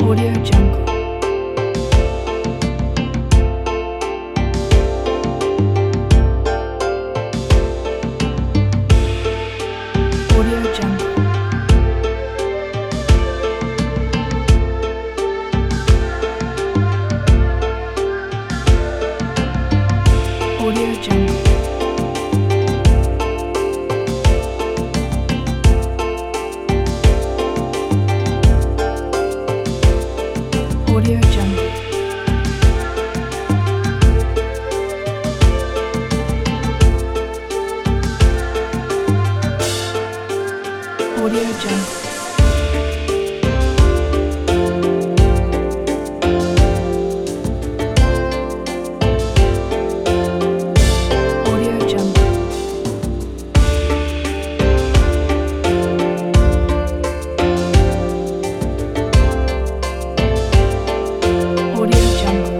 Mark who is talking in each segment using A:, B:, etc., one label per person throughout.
A: Audio Jungle. Audio Jungle. Audio Jungle. Audio Jungle. Audio Jungle. Audio Jungle. Audio Jungle.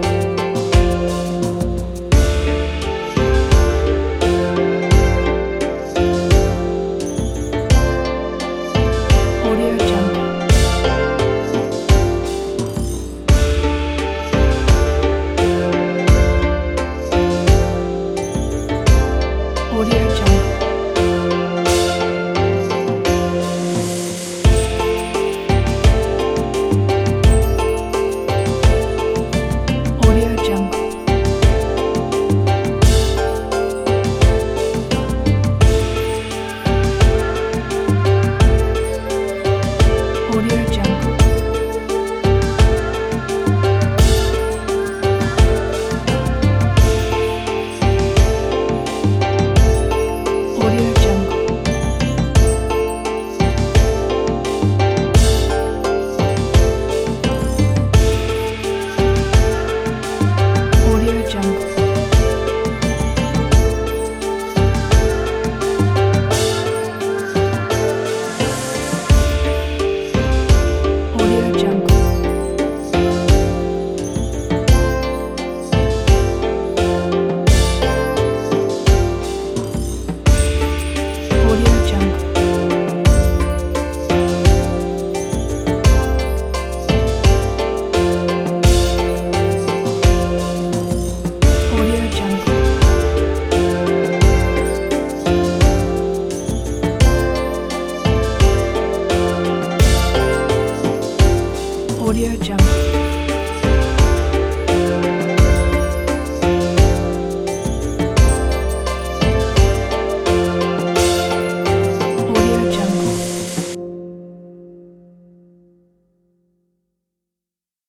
A: Audio Jungle. Audio Jungle. Audio Jungle. Audio Jungle. Audio Jungle. Audio Jungle. Audio Jungle. Audio Jungle. Audio Jungle. Audio Jungle.